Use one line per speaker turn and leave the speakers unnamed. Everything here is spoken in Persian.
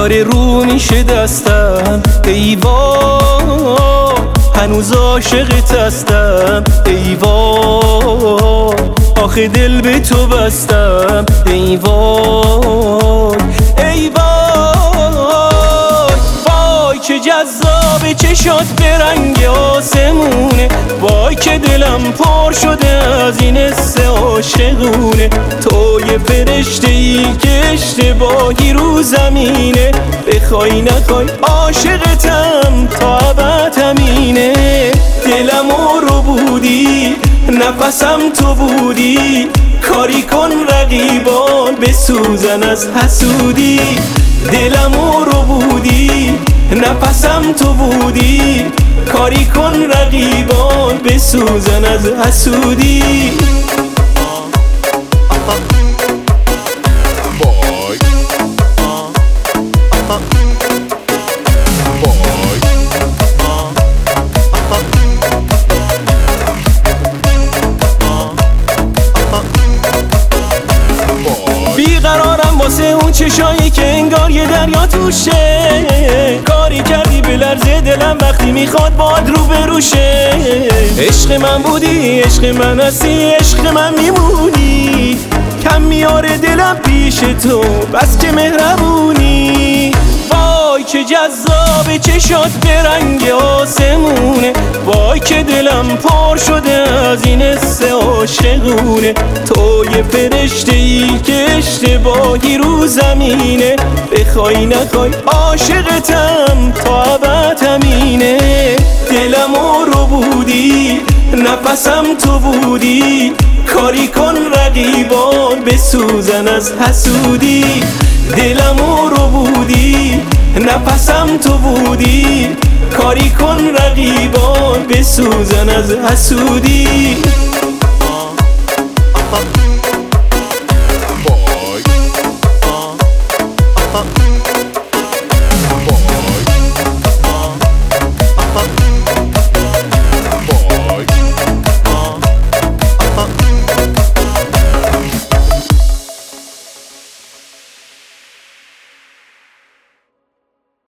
داره رو میشه دستم، ای وای هنوز عاشقت هستم، ای وای آخه دل به تو بستم، ای وای ای وای وای که جذابه چشات به رنگ آسمونه، وای که دلم پر شده از این حس عاشقونه، تو یه فرشته ای که اشتباهی رو زمینه، بخوای نخوای عاشقتم تا ابد همینه، دلمو رو بودی نفسم تو بودی، کاری کن رقیبان بسوزن از حسودی، دلمو رو بودی نفسم تو بودی، کاری کن رقیبان بسوزن از حسودی. بیقرارم واسه اون چشایی که انگار یه دریا توشه، کاری کردی به لرز دلم وقتی میخواد باد رو بروشه، عشق من بودی عشق من هستی عشق من میمونی، کم میاره دلم پیش تو بس که مهربونی، وای که جذاب چشات به رنگ آسمونه، وای که دلم پر شده از این حس عاشقونه، تو یه فرشته ای که اشتباهی رو زمینه، بخوای نخوای عاشقتم تا ابد همینه، دلمو رو بودی نفسم تو بودی، کاری کن رقیبان بسوزن از حسودی، دلمو رو بودی نفسم تو بودی، کاری کن رقیبان بسوزن از حسودی.
Boy.